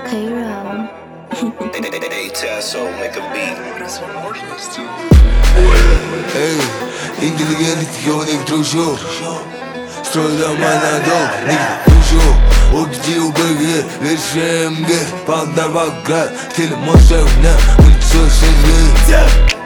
K-Row. Эй, интеллигентных ёбаных дружок, строй дома на долг, нигде дружок. Угди УБГ, верши МГ, Палдаваград, телемошевня, улицу СНГ.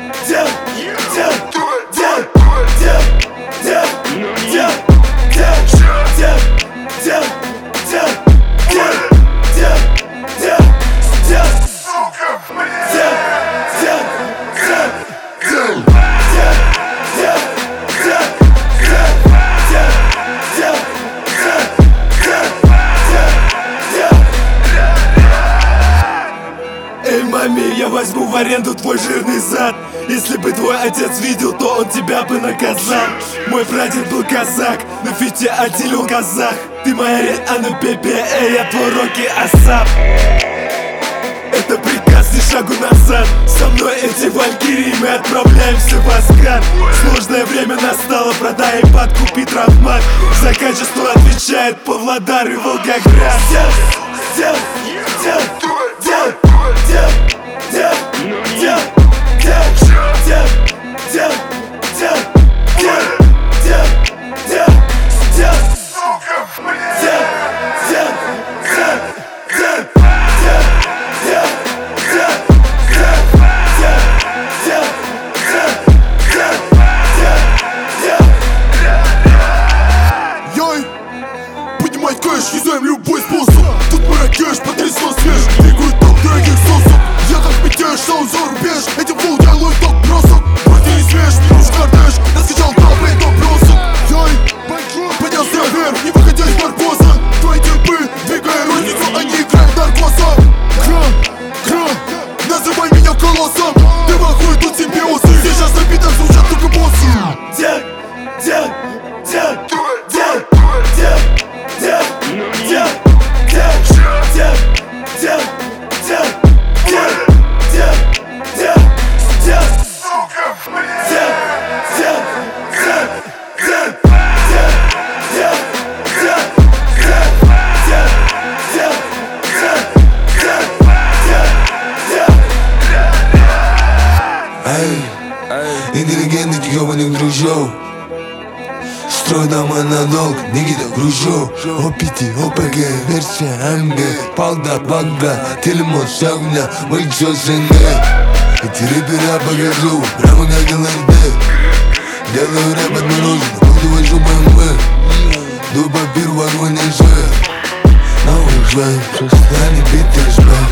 Эй, маме, я возьму в аренду твой жирный зад. Если бы твой отец видел, то он тебя бы наказал. Мой прадед был казак, на фите отделил казах. Ты моя Рианна Пепе, эй, я твой Рокки Асап. Это приказ, ни шагу назад. Со мной эти валькирии, мы отправляемся в Асгард. Сложное время настало, продай iPad, купи травмат. За качество отвечает Павлодар и Волгоград. Поднимать кэш, юзаем любой способ. Тут Маракеш, потрясно свеж, двигают топ дорогих сосов. Я как мятеж, шоу за рубеж, этим фул делаю ток бросок. Вроде не свеж, минус кортеж, наскачал толпы допросов. Йой, поднялся вверх, не выходя из наркоза. Твои типы, двигая розницу, они играют наркозом. Кран, называй меня колоссом. Ты махуй, тут симбиозы. Сейчас на битах звучат только боссы. Интеллигентных ёбаных дружок, строй дома на долг, Никита Гружок. ОПТ, ОПГ, версия МГ, Палдаваград, телемошевня, улицу СНГ. Эти рэпера покажу, прямо как ЛРД. Делаю рэп отморожен, буду вожу БМВ. До папир в огонь Ж. На уже, в состоянии Питерсберг.